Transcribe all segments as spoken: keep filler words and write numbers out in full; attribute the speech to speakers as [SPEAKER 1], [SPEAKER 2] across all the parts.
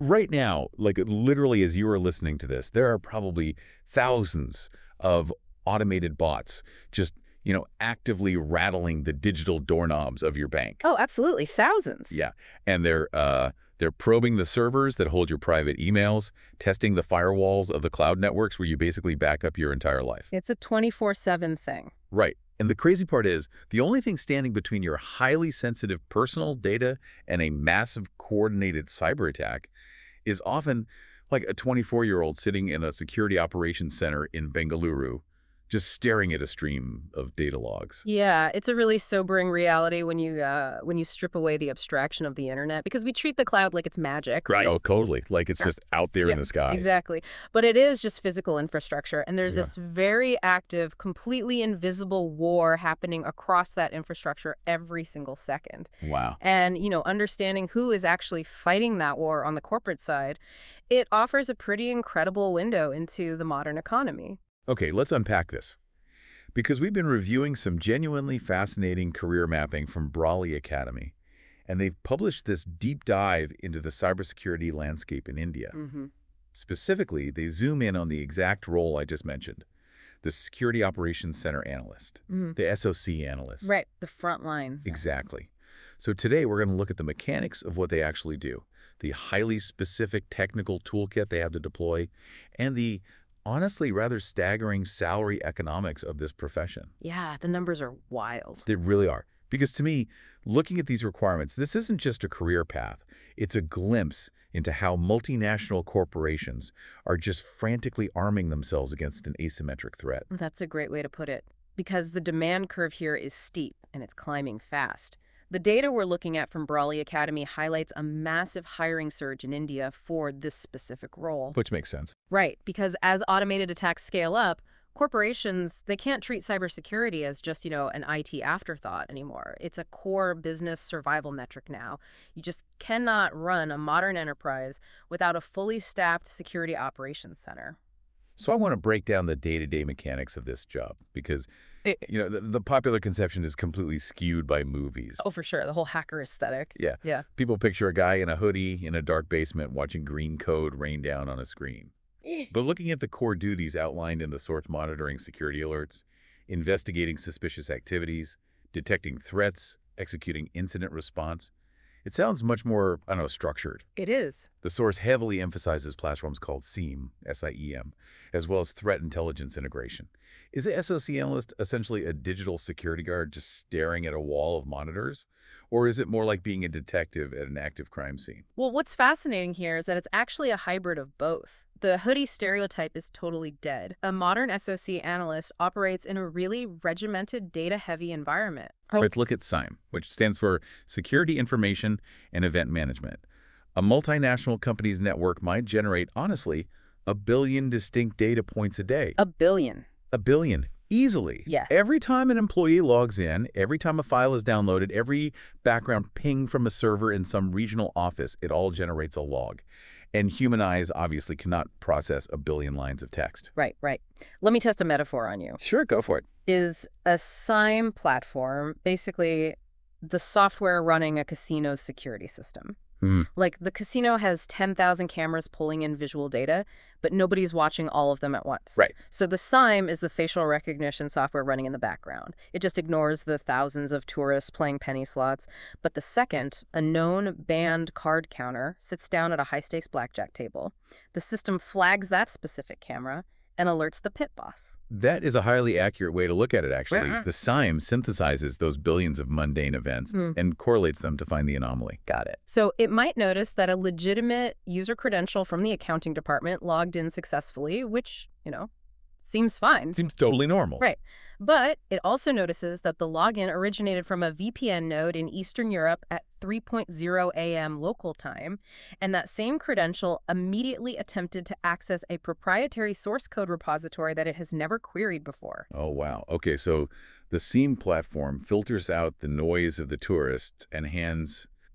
[SPEAKER 1] right now, like literally as you are listening to this, there are probably thousands of automated bots just, you know, actively rattling the digital doorknobs of your bank.
[SPEAKER 2] Oh, absolutely. Thousands.
[SPEAKER 1] Yeah. And they're uh, they're probing the servers that hold your private emails, testing the firewalls of the cloud networks where you basically back up your entire life.
[SPEAKER 2] It's a twenty-four seven thing.
[SPEAKER 1] Right. And the crazy part is, the only thing standing between your highly sensitive personal data and a massive coordinated cyber attack is often like a twenty-four-year-old sitting in a security operations center in Bengaluru, just staring at a stream of data logs.
[SPEAKER 2] Yeah, it's a really sobering reality when you uh, when you strip away the abstraction of the internet, because we treat the cloud like it's magic, right?
[SPEAKER 1] Oh, totally. Like it's just out there
[SPEAKER 2] Yeah,
[SPEAKER 1] in the sky.
[SPEAKER 2] exactly. But it is just physical infrastructure, and there's
[SPEAKER 1] Yeah.
[SPEAKER 2] this very active, completely invisible war happening across that infrastructure every single second.
[SPEAKER 1] Wow.
[SPEAKER 2] And, you know, understanding who is actually fighting that war on the corporate side, it offers a pretty incredible window into the modern economy.
[SPEAKER 1] Okay, let's unpack this. Because we've been reviewing some genuinely fascinating career mapping from Brawley Academy, and they've published this deep dive into the cybersecurity landscape in India.
[SPEAKER 2] Mm-hmm.
[SPEAKER 1] Specifically, they zoom in on the exact role I just mentioned, the Security Operations Center Analyst,
[SPEAKER 2] Mm-hmm.
[SPEAKER 1] the S O C Analyst.
[SPEAKER 2] Right, the front lines.
[SPEAKER 1] Exactly. So today we're going to look at the mechanics of what they actually do, the highly specific technical toolkit they have to deploy, and the honestly rather staggering salary economics of this profession.
[SPEAKER 2] Yeah, the numbers are wild.
[SPEAKER 1] They really are. Because to me, looking at these requirements, this isn't just a career path. It's a glimpse into how multinational corporations are just frantically arming themselves against an asymmetric threat.
[SPEAKER 2] That's a great way to put it, because the demand curve here is steep and it's climbing fast. The data we're looking at from Brawley Academy highlights a massive hiring surge in India for this specific role.
[SPEAKER 1] Which makes sense.
[SPEAKER 2] Right, because as automated attacks scale up, corporations, they can't treat cybersecurity as just, you know, an I T afterthought anymore. It's a core business survival metric now. You just cannot run a modern enterprise without a fully staffed security operations center.
[SPEAKER 1] So I want to break down the day-to-day mechanics of this job because,
[SPEAKER 2] It-
[SPEAKER 1] you know, the, the popular conception is completely skewed by movies.
[SPEAKER 2] Oh, for sure, the whole hacker aesthetic.
[SPEAKER 1] Yeah.
[SPEAKER 2] Yeah.
[SPEAKER 1] People picture a guy in a hoodie in a dark basement watching green code rain down on a screen. But looking at the core duties outlined in the source monitoring security alerts, investigating suspicious activities, detecting threats, executing incident response, it sounds much more, I don't know, structured.
[SPEAKER 2] It is.
[SPEAKER 1] The source heavily emphasizes platforms called SIEM, S I E M, as well as threat intelligence integration. Is the S O C analyst essentially a digital security guard just staring at a wall of monitors? Or is it more like being a detective at an active crime scene?
[SPEAKER 2] Well, what's fascinating here is that it's actually a hybrid of both. The hoodie stereotype is totally dead. A modern S O C analyst operates in a really regimented, data-heavy environment.
[SPEAKER 1] Let's look at SIEM, which stands for Security Information and Event Management. A multinational company's network might generate, honestly, a billion distinct data points a day.
[SPEAKER 2] A billion.
[SPEAKER 1] A billion. Easily.
[SPEAKER 2] Yeah.
[SPEAKER 1] Every time an employee logs in, every time a file is downloaded, every background ping from a server in some regional office, it all generates a log. And human eyes obviously cannot process a billion lines of text.
[SPEAKER 2] Right, right. Let me test a metaphor on you.
[SPEAKER 1] Sure, go for it.
[SPEAKER 2] Is a SIEM platform basically the software running a casino's security system?
[SPEAKER 1] Hmm.
[SPEAKER 2] Like, the casino has ten thousand cameras pulling in visual data, but nobody's watching all of them at once.
[SPEAKER 1] Right.
[SPEAKER 2] So the SIEM is the facial recognition software running in the background. It just ignores the thousands of tourists playing penny slots. But the second, a known banned card counter, sits down at a high-stakes blackjack table, the system flags that specific camera and alerts the pit boss.
[SPEAKER 1] That is a highly accurate way to look at it, actually.
[SPEAKER 2] Yeah.
[SPEAKER 1] The SIEM synthesizes those billions of mundane events
[SPEAKER 2] Hmm.
[SPEAKER 1] and correlates them to find the anomaly.
[SPEAKER 2] Got it. So it might notice that a legitimate user credential from the accounting department logged in successfully, which, you know, seems fine.
[SPEAKER 1] Seems totally normal.
[SPEAKER 2] Right. But it also notices that the login originated from a V P N node in Eastern Europe at three a m local time, and that same credential immediately attempted to access a proprietary source code repository that it has never queried before.
[SPEAKER 1] Oh, wow. Okay, so the SIEM platform filters out the noise of the tourists and hands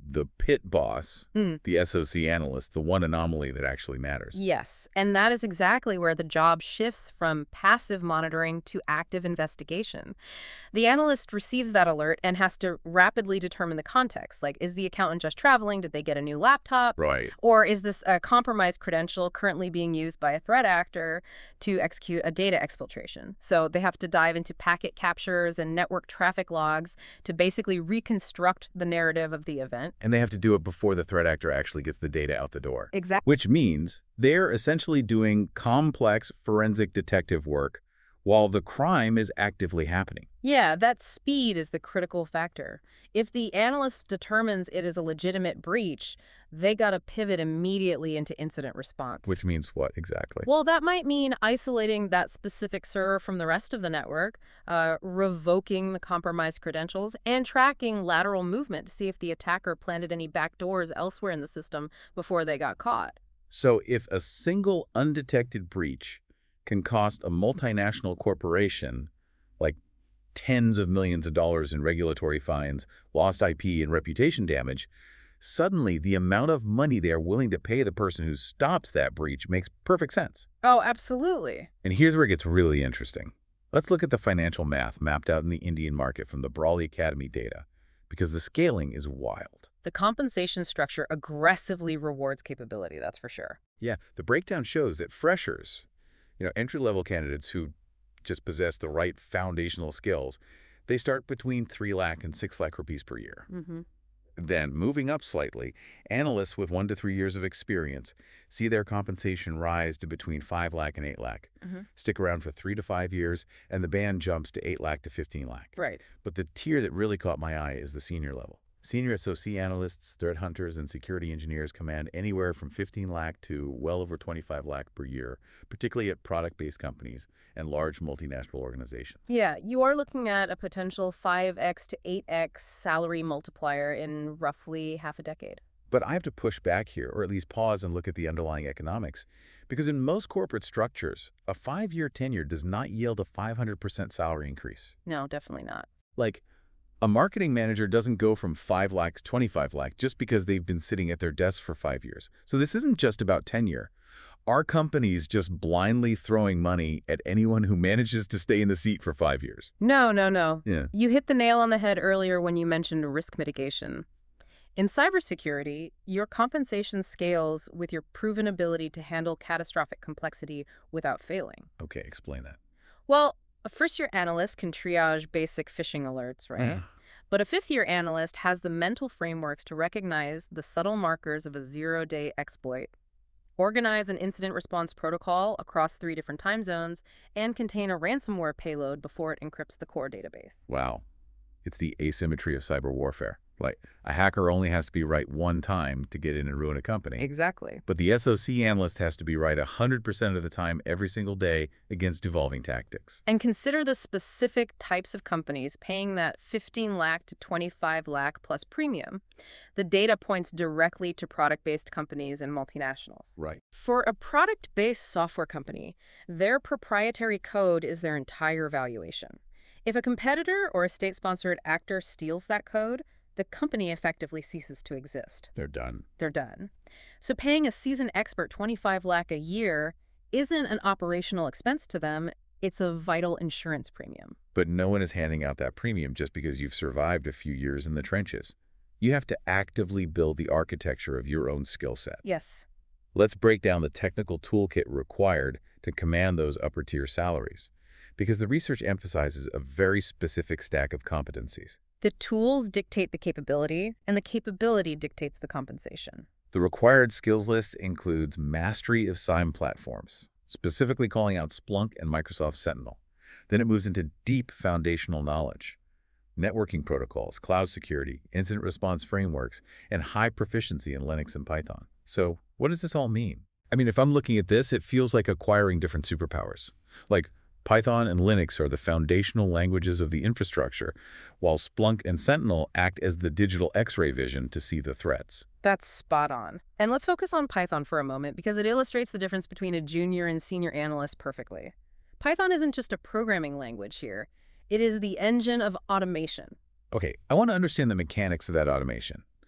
[SPEAKER 1] the pit boss,
[SPEAKER 2] Hmm.
[SPEAKER 1] the S O C analyst, the one anomaly that actually matters.
[SPEAKER 2] Yes, and that is exactly where the job shifts from passive monitoring to active investigation. The analyst receives that alert and has to rapidly determine the context. Like, is the accountant just traveling? Did they get a new laptop?
[SPEAKER 1] Right.
[SPEAKER 2] Or is this a compromised credential currently being used by a threat actor to execute a data exfiltration? So they have to dive into packet captures and network traffic logs to basically reconstruct the narrative of the event.
[SPEAKER 1] And they have to do it before the threat actor actually gets the data out the door.
[SPEAKER 2] Exactly.
[SPEAKER 1] Which means they're essentially doing complex forensic detective work while the crime is actively happening.
[SPEAKER 2] Yeah, that speed is the critical factor. If the analyst determines it is a legitimate breach, they got to pivot immediately into incident response.
[SPEAKER 1] Which means what exactly?
[SPEAKER 2] Well, that might mean isolating that specific server from the rest of the network, uh, revoking the compromised credentials, and tracking lateral movement to see if the attacker planted any backdoors elsewhere in the system before they got caught.
[SPEAKER 1] So if a single undetected breach can cost a multinational corporation like tens of millions of dollars in regulatory fines, lost I P, and reputation damage, suddenly the amount of money they are willing to pay the person who stops that breach makes perfect sense.
[SPEAKER 2] Oh, absolutely.
[SPEAKER 1] And here's where it gets really interesting. Let's look at the financial math mapped out in the Indian market from the Brawley Academy data, because the scaling is wild.
[SPEAKER 2] The compensation structure aggressively rewards capability, that's for sure.
[SPEAKER 1] Yeah, the breakdown shows that freshers, you know, entry-level candidates who just possess the right foundational skills, they start between three lakh and six lakh rupees per year.
[SPEAKER 2] Mm-hmm.
[SPEAKER 1] Then, moving up slightly, analysts with one to three years of experience see their compensation rise to between five lakh and eight lakh.
[SPEAKER 2] Mm-hmm.
[SPEAKER 1] Stick around for three to five years, and the band jumps to eight lakh to fifteen lakh.
[SPEAKER 2] Right.
[SPEAKER 1] But the tier that really caught my eye is the senior level. Senior S O C analysts, threat hunters, and security engineers command anywhere from fifteen lakh to well over twenty-five lakh per year, particularly at product-based companies and large multinational organizations.
[SPEAKER 2] Yeah, you are looking at a potential five x to eight x salary multiplier in roughly half a decade.
[SPEAKER 1] But I have to push back here, or at least pause and look at the underlying economics, because in most corporate structures, a five-year tenure does not yield a five hundred percent salary increase.
[SPEAKER 2] No, definitely not.
[SPEAKER 1] Like, a marketing manager doesn't go from five lakh to twenty-five lakh just because they've been sitting at their desk for five years. So this isn't just about tenure. Our company's just blindly throwing money at anyone who manages to stay in the seat for five years.
[SPEAKER 2] No, no, no.
[SPEAKER 1] Yeah.
[SPEAKER 2] You hit the nail on the head earlier when you mentioned risk mitigation. In cybersecurity, your compensation scales with your proven ability to handle catastrophic complexity without failing.
[SPEAKER 1] Okay, explain that.
[SPEAKER 2] Well, a first-year analyst can triage basic phishing alerts, right? But a fifth-year analyst has the mental frameworks to recognize the subtle markers of a zero-day exploit, organize an incident response protocol across three different time zones, and contain a ransomware payload before it encrypts the core database.
[SPEAKER 1] Wow. It's the asymmetry of cyber warfare. Like, a hacker only has to be right one time to get in and ruin a company.
[SPEAKER 2] Exactly.
[SPEAKER 1] But the S O C analyst has to be right one hundred percent of the time every single day against evolving tactics.
[SPEAKER 2] And consider the specific types of companies paying that fifteen lakh to twenty-five lakh plus premium. The data points directly to product-based companies and multinationals.
[SPEAKER 1] Right.
[SPEAKER 2] For a product-based software company, their proprietary code is their entire valuation. If a competitor or a state-sponsored actor steals that code, the company effectively ceases to exist.
[SPEAKER 1] They're done.
[SPEAKER 2] They're done. So paying a seasoned expert twenty-five lakh a year isn't an operational expense to them, it's a vital insurance premium.
[SPEAKER 1] But no one is handing out that premium just because you've survived a few years in the trenches. You have to actively build the architecture of your own skill set.
[SPEAKER 2] Yes.
[SPEAKER 1] Let's break down the technical toolkit required to command those upper-tier salaries, because the research emphasizes a very specific stack of competencies.
[SPEAKER 2] The tools dictate the capability, and the capability dictates the compensation.
[SPEAKER 1] The required skills list includes mastery of S I M platforms, specifically calling out Splunk and Microsoft Sentinel. Then it moves into deep foundational knowledge, networking protocols, cloud security, incident response frameworks, and high proficiency in Linux and Python. So what does this all mean? I mean, if I'm looking at this, it feels like acquiring different superpowers. Like, Python and Linux are the foundational languages of the infrastructure, while Splunk and Sentinel act as the digital X-ray vision to see the threats.
[SPEAKER 2] That's spot on. And let's focus on Python for a moment because it illustrates the difference between a junior and senior analyst perfectly. Python isn't just a programming language here. It is the engine of automation.
[SPEAKER 1] Okay, I want to understand the mechanics of that automation.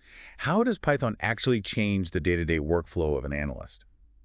[SPEAKER 1] How does Python actually change the day-to-day workflow of an analyst?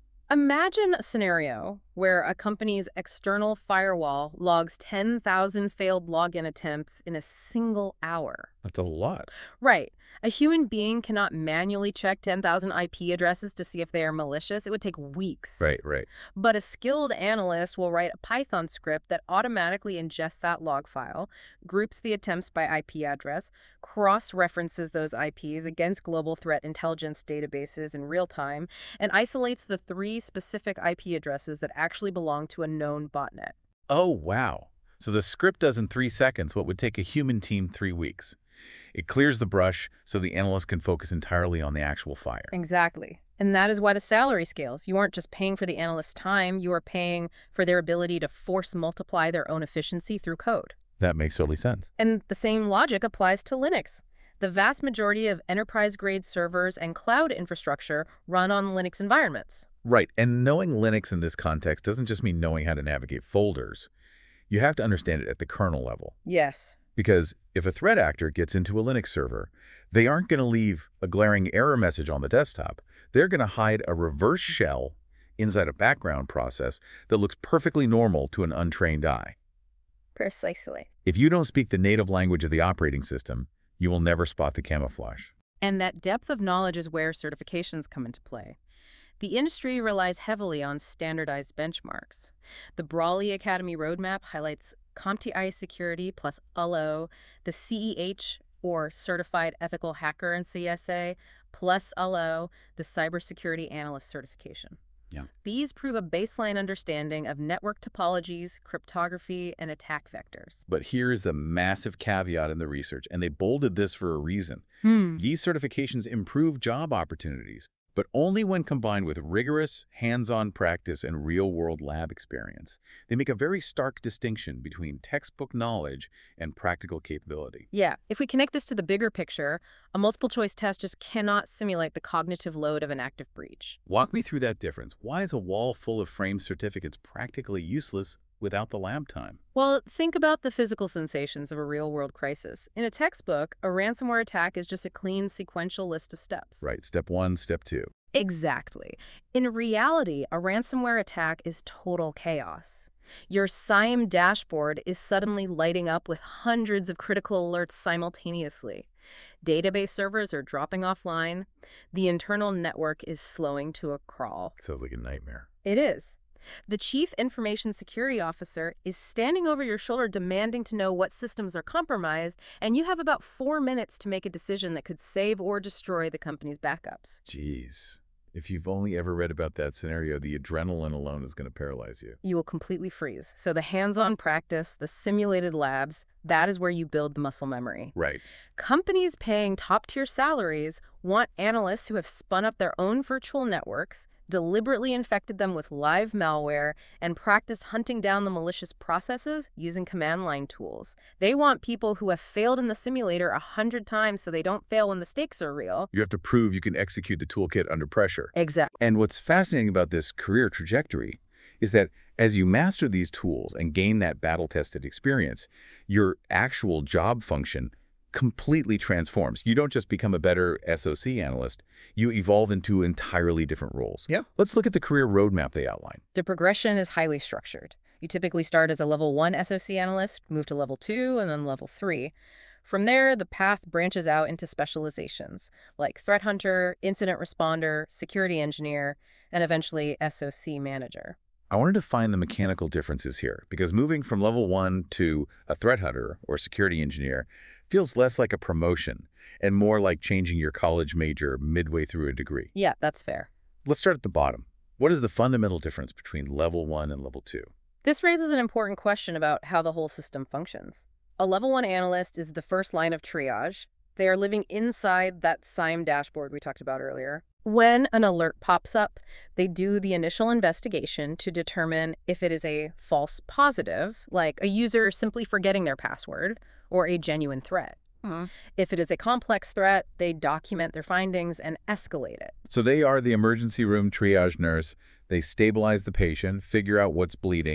[SPEAKER 2] Imagine a scenario where a company's external firewall logs ten thousand failed login attempts in a single hour.
[SPEAKER 1] That's a lot.
[SPEAKER 2] Right. A human being cannot manually check ten thousand I P addresses to see if they are malicious. It would take weeks.
[SPEAKER 1] Right, right.
[SPEAKER 2] But a skilled analyst will write a Python script that automatically ingests that log file, groups the attempts by I P address, cross-references those I Ps against global threat intelligence databases in real time, and isolates the three specific I P addresses that actually belong to a known botnet.
[SPEAKER 1] Oh, wow. So the script does in three seconds what would take a human team three weeks. It clears the brush so the analyst can focus entirely on the actual fire.
[SPEAKER 2] Exactly. And that is why the salary scales. You aren't just paying for the analyst's time, you are paying for their ability to force multiply their own efficiency through code.
[SPEAKER 1] That makes totally sense.
[SPEAKER 2] And the same logic applies to Linux. The vast majority of enterprise-grade servers and cloud infrastructure run on Linux environments.
[SPEAKER 1] Right, and knowing Linux in this context doesn't just mean knowing how to navigate folders. You have to understand it at the kernel level.
[SPEAKER 2] Yes.
[SPEAKER 1] Because if a threat actor gets into a Linux server, they aren't going to leave a glaring error message on the desktop. They're going to hide a reverse shell inside a background process that looks perfectly normal to an untrained eye.
[SPEAKER 2] Precisely.
[SPEAKER 1] If you don't speak the native language of the operating system, you will never spot the camouflage.
[SPEAKER 2] And that depth of knowledge is where certifications come into play. The industry relies heavily on standardized benchmarks. The Brawley Academy roadmap highlights CompTIA Security plus U L O, the C E H, or Certified Ethical Hacker and C S A, plus U L O, the Cybersecurity Analyst certification.
[SPEAKER 1] Yeah.
[SPEAKER 2] These prove a baseline understanding of network topologies, cryptography, and attack vectors.
[SPEAKER 1] But here's the massive caveat in the research, and they bolded this for a reason.
[SPEAKER 2] Hmm.
[SPEAKER 1] These certifications improve job opportunities, but only when combined with rigorous, hands-on practice and real-world lab experience. They make a very stark distinction between textbook knowledge and practical capability.
[SPEAKER 2] Yeah, if we connect this to the bigger picture, a multiple-choice test just cannot simulate the cognitive load of an active breach.
[SPEAKER 1] Walk me through that difference. Why is a wall full of framed certificates practically useless without the lab time?
[SPEAKER 2] Well, think about the physical sensations of a real-world crisis. In a textbook, a ransomware attack is just a clean, sequential list of steps.
[SPEAKER 1] Right, step one, step two.
[SPEAKER 2] Exactly. In reality, a ransomware attack is total chaos. Your S I E M dashboard is suddenly lighting up with hundreds of critical alerts simultaneously. Database servers are dropping offline. The internal network is slowing to a crawl.
[SPEAKER 1] Sounds like a nightmare.
[SPEAKER 2] It is. The Chief Information Security Officer is standing over your shoulder demanding to know what systems are compromised, and you have about four minutes to make a decision that could save or destroy the company's backups.
[SPEAKER 1] Jeez. If you've only ever read about that scenario, the adrenaline alone is going to paralyze you.
[SPEAKER 2] You will completely freeze. So the hands-on practice, the simulated labs, that is where you build the muscle memory.
[SPEAKER 1] Right.
[SPEAKER 2] Companies paying top-tier salaries want analysts who have spun up their own virtual networks, deliberately infected them with live malware, and practiced hunting down the malicious processes using command line tools. They want people who have failed in the simulator a hundred times so they don't fail when the stakes are real.
[SPEAKER 1] You have to prove you can execute the toolkit under pressure.
[SPEAKER 2] Exactly.
[SPEAKER 1] And what's fascinating about this career trajectory is that as you master these tools and gain that battle-tested experience, your actual job function completely transforms. You don't just become a better S O C analyst, you evolve into entirely different roles.
[SPEAKER 3] Yeah.
[SPEAKER 1] Let's look at the career roadmap they outline.
[SPEAKER 2] The progression is highly structured. You typically start as a level one S O C analyst, move to level two, and then level three. From there, the path branches out into specializations like threat hunter, incident responder, security engineer, and eventually S O C manager.
[SPEAKER 1] I wanted to find the mechanical differences here because moving from level one to a threat hunter or security engineer feels less like a promotion and more like changing your college major midway through a degree.
[SPEAKER 2] Yeah, that's fair.
[SPEAKER 1] Let's start at the bottom. What is the fundamental difference between level one and level two?
[SPEAKER 2] This raises an important question about how the whole system functions. A level one analyst is the first line of triage. They are living inside that S I E M dashboard we talked about earlier. When an alert pops up, they do the initial investigation to determine if it is a false positive, like a user simply forgetting their password, or a genuine threat. Mm-hmm. If it is a complex threat, they document their findings and escalate it.
[SPEAKER 1] So they are the emergency room triage nurse. They stabilize the patient, figure out what's bleeding,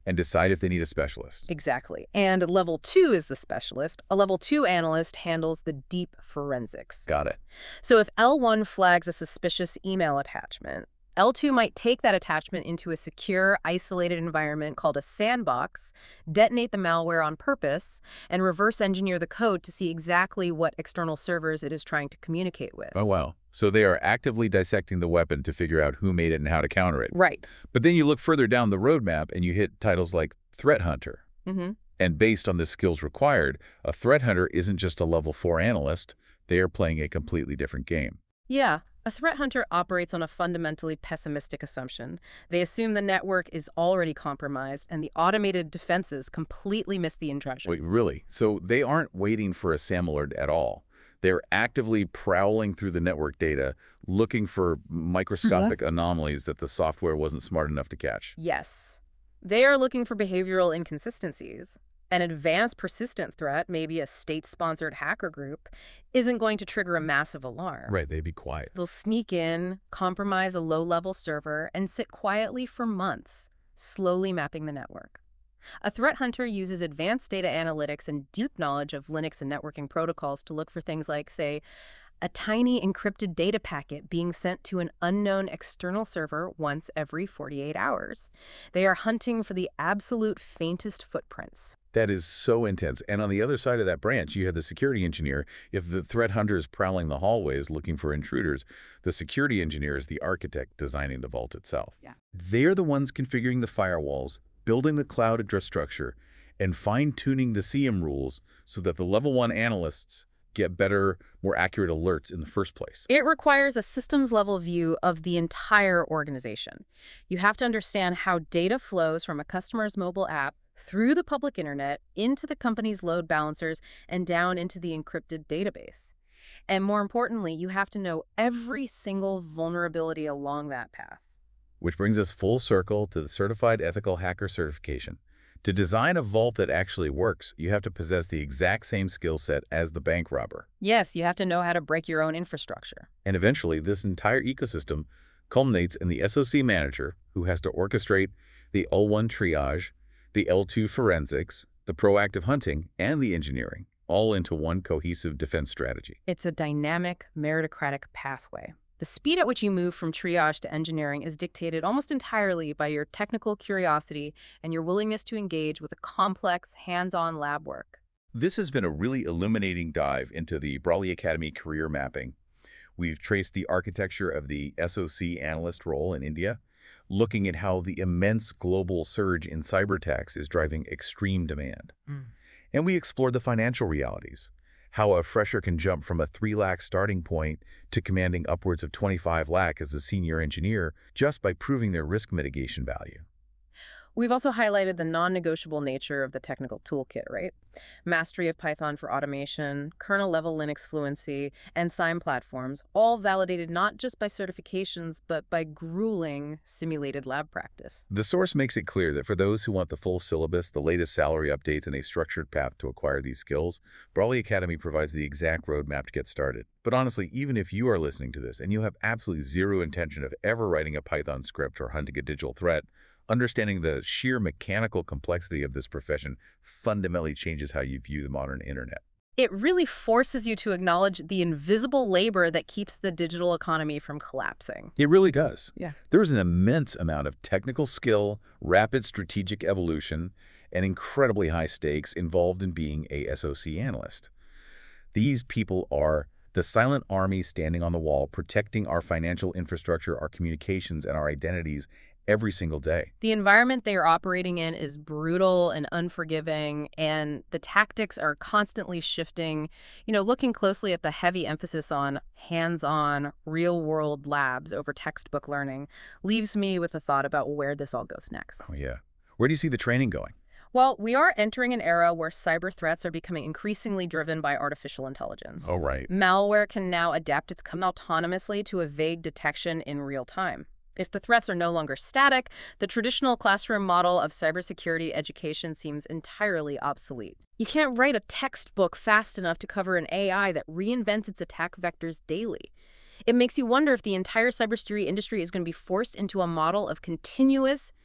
[SPEAKER 1] and decide if they need a specialist.
[SPEAKER 2] Exactly. And level two is the specialist. A level two analyst handles the deep forensics.
[SPEAKER 1] Got it.
[SPEAKER 2] So if L one flags a suspicious email attachment, L two might take that attachment into a secure, isolated environment called a sandbox, detonate the malware on purpose, and reverse engineer the code to see exactly what external servers it is trying to communicate with.
[SPEAKER 1] Oh, wow. So they are actively dissecting the weapon to figure out who made it and how to counter it.
[SPEAKER 2] Right.
[SPEAKER 1] But then you look further down the roadmap and you hit titles like Threat Hunter.
[SPEAKER 2] Mm-hmm.
[SPEAKER 1] And based on the skills required, a threat hunter isn't just a level four analyst. They are playing a completely different game.
[SPEAKER 2] Yeah. A threat hunter operates on a fundamentally pessimistic assumption. They assume the network is already compromised and the automated defenses completely miss the intrusion.
[SPEAKER 1] Wait, really? So they aren't waiting for a SAM alert at all. They're actively prowling through the network data, looking for microscopic mm-hmm. anomalies that the software wasn't smart enough to catch.
[SPEAKER 2] Yes. They are looking for behavioral inconsistencies. An advanced persistent threat, maybe a state-sponsored hacker group, isn't going to trigger a massive alarm.
[SPEAKER 1] Right, they'd be quiet.
[SPEAKER 2] They'll sneak in, compromise a low-level server, and sit quietly for months, slowly mapping the network. A threat hunter uses advanced data analytics and deep knowledge of Linux and networking protocols to look for things like, say, a tiny encrypted data packet being sent to an unknown external server once every forty-eight hours. They are hunting for the absolute faintest footprints.
[SPEAKER 1] That is so intense. And on the other side of that branch, you have the security engineer. If the threat hunter is prowling the hallways looking for intruders, the security engineer is the architect designing the vault itself.
[SPEAKER 2] Yeah.
[SPEAKER 1] They're the ones configuring the firewalls, building the cloud address structure, and fine-tuning the C M rules so that the level one analysts get better, more accurate alerts in the first place.
[SPEAKER 2] It requires a systems-level view of the entire organization. You have to understand how data flows from a customer's mobile app through the public internet, into the company's load balancers, and down into the encrypted database. And more importantly, you have to know every single vulnerability along that path.
[SPEAKER 1] Which brings us full circle to the Certified Ethical Hacker certification. To design a vault that actually works, you have to possess the exact same skill set as the bank robber.
[SPEAKER 2] Yes, you have to know how to break your own infrastructure.
[SPEAKER 1] And eventually, this entire ecosystem culminates in the S O C manager, who has to orchestrate the L one triage, the L two forensics, the proactive hunting, and the engineering, all into one cohesive defense strategy.
[SPEAKER 2] It's a dynamic, meritocratic pathway. The speed at which you move from triage to engineering is dictated almost entirely by your technical curiosity and your willingness to engage with the complex, hands-on lab work.
[SPEAKER 1] This has been a really illuminating dive into the Brawley Academy career mapping. We've traced the architecture of the S O C analyst role in India, looking at how the immense global surge in cyber attacks is driving extreme demand. Mm. And we explored the financial realities, how a fresher can jump from a three lakh starting point to commanding upwards of twenty-five lakh as a senior engineer just by proving their risk mitigation value.
[SPEAKER 2] We've also highlighted the non-negotiable nature of the technical toolkit, right? Mastery of Python for automation, kernel-level Linux fluency, and S I M platforms, all validated not just by certifications, but by grueling simulated lab practice.
[SPEAKER 1] The source makes it clear that for those who want the full syllabus, the latest salary updates, and a structured path to acquire these skills, Brawley Academy provides the exact roadmap to get started. But honestly, even if you are listening to this and you have absolutely zero intention of ever writing a Python script or hunting a digital threat, understanding the sheer mechanical complexity of this profession fundamentally changes how you view the modern internet.
[SPEAKER 2] It really forces you to acknowledge the invisible labor that keeps the digital economy from collapsing.
[SPEAKER 1] It really does.
[SPEAKER 2] Yeah.
[SPEAKER 1] There's an immense amount of technical skill, rapid strategic evolution, and incredibly high stakes involved in being a S O C analyst. These people are the silent army standing on the wall, protecting our financial infrastructure, our communications, and our identities every single day.
[SPEAKER 2] The environment they are operating in is brutal and unforgiving, and the tactics are constantly shifting. You know, looking closely at the heavy emphasis on hands-on, real-world labs over textbook learning leaves me with a thought about where this all goes next.
[SPEAKER 1] Oh, yeah. Where do you see the training going?
[SPEAKER 2] Well, we are entering an era where cyber threats are becoming increasingly driven by artificial intelligence.
[SPEAKER 1] Oh, right.
[SPEAKER 2] Malware can now adapt its code autonomously to evade detection in real time. If the threats are no longer static, the traditional classroom model of cybersecurity education seems entirely obsolete. You can't write a textbook fast enough to cover an A I that reinvents its attack vectors daily. It makes you wonder if the entire cybersecurity industry is going to be forced into a model of continuous,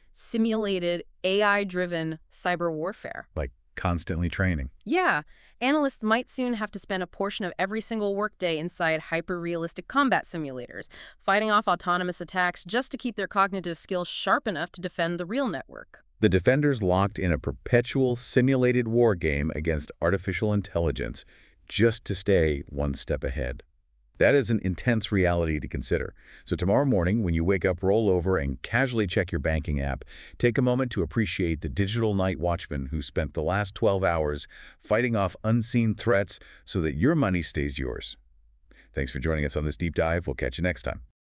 [SPEAKER 2] simulated A I-driven cyber warfare.
[SPEAKER 1] Like constantly training.
[SPEAKER 2] Yeah, analysts might soon have to spend a portion of every single workday inside hyper-realistic combat simulators, fighting off autonomous attacks just to keep their cognitive skills sharp enough to defend the real network.
[SPEAKER 1] The defenders locked in a perpetual simulated war game against artificial intelligence just to stay one step ahead. That is an intense reality to consider. So tomorrow morning, when you wake up, roll over and casually check your banking app, take a moment to appreciate the digital night watchman who spent the last twelve hours fighting off unseen threats so that your money stays yours. Thanks for joining us on this deep dive. We'll catch you next time.